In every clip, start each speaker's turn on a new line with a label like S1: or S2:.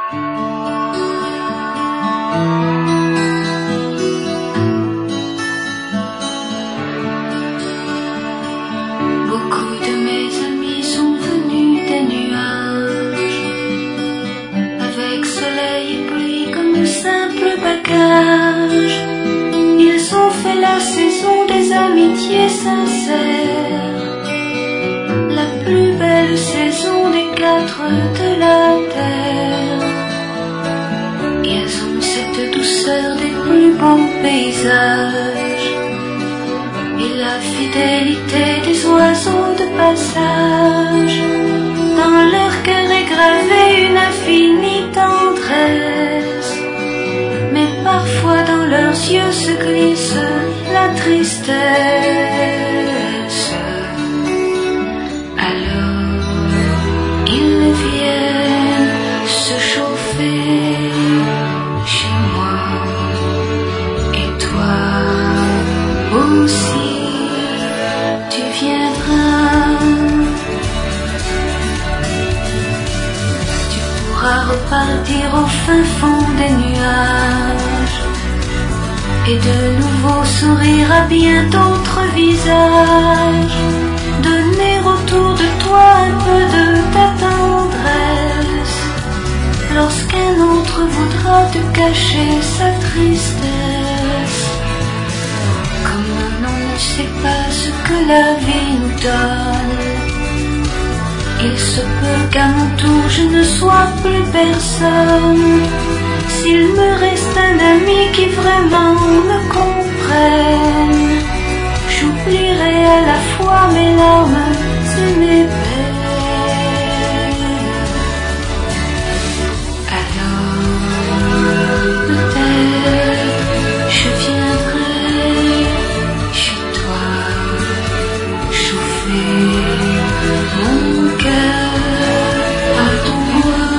S1: Beaucoup de mes amis sont venus des nuages, avec soleil et pluie comme de simples bagages. Ils ont fait la saison des amitiés sincères, la plus belle saison des quatre de la terre. Ils ont cette douceur des plus beaux paysages et la fidélité des oiseaux de passage. Dans leur cœur est gravée une infinie tendresse, mais parfois dans leurs yeux se glisse la tristesse. Alors ils viennent se chauffer chez moi, et toi aussi tu viendras. Tu pourras repartir au fin fond des nuages et de nouveau sourire à bien d'autres visages, donner autour de toi un peu de ta tendresse lorsqu'un autre voudra te cacher sa tristesse. Comme on ne sait pas ce que la vie nous donne, il se peut qu'à mon tour je ne sois plus personne. S'il me reste un ami qui vraiment me comprenne, j'oublierai à la fois mes larmes et mes peines. Alors peut-être je viendrai chez toi, chauffer mon cœur à ton bois.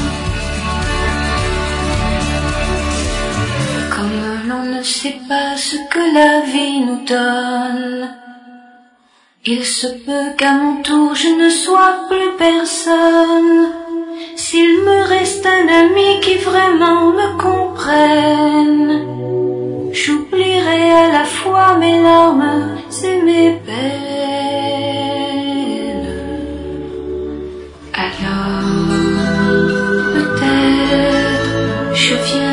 S1: Comme l'on ne sait pas ce que la vie nous donne, il se peut qu'à mon tour je ne sois plus personne. S'il me reste un ami qui vraiment me comprenne, j'oublierai à la fois mes larmes et mes peines. Alors peut-être je viens